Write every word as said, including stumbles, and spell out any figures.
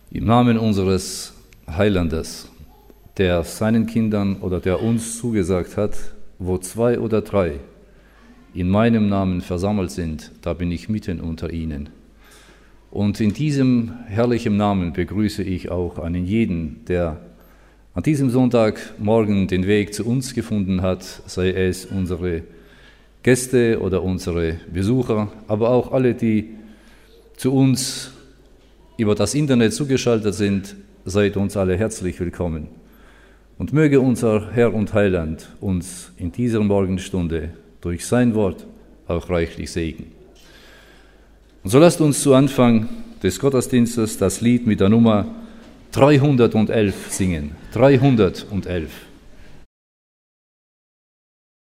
Im Namen unseres Heilandes, der seinen Kindern oder der uns zugesagt hat, wo zwei oder drei in meinem Namen versammelt sind, da bin ich mitten unter ihnen. Und in diesem herrlichen Namen begrüße ich auch einen jeden, der an diesem Sonntagmorgen den Weg zu uns gefunden hat, sei es unsere Gäste oder unsere Besucher, aber auch alle, die zu uns über das Internet zugeschaltet sind, seid uns alle herzlich willkommen. Und möge unser Herr und Heiland uns in dieser Morgenstunde durch sein Wort auch reichlich segnen. Und so lasst uns zu Anfang des Gottesdienstes das Lied mit der Nummer dreihundertelf singen. dreihundertelf.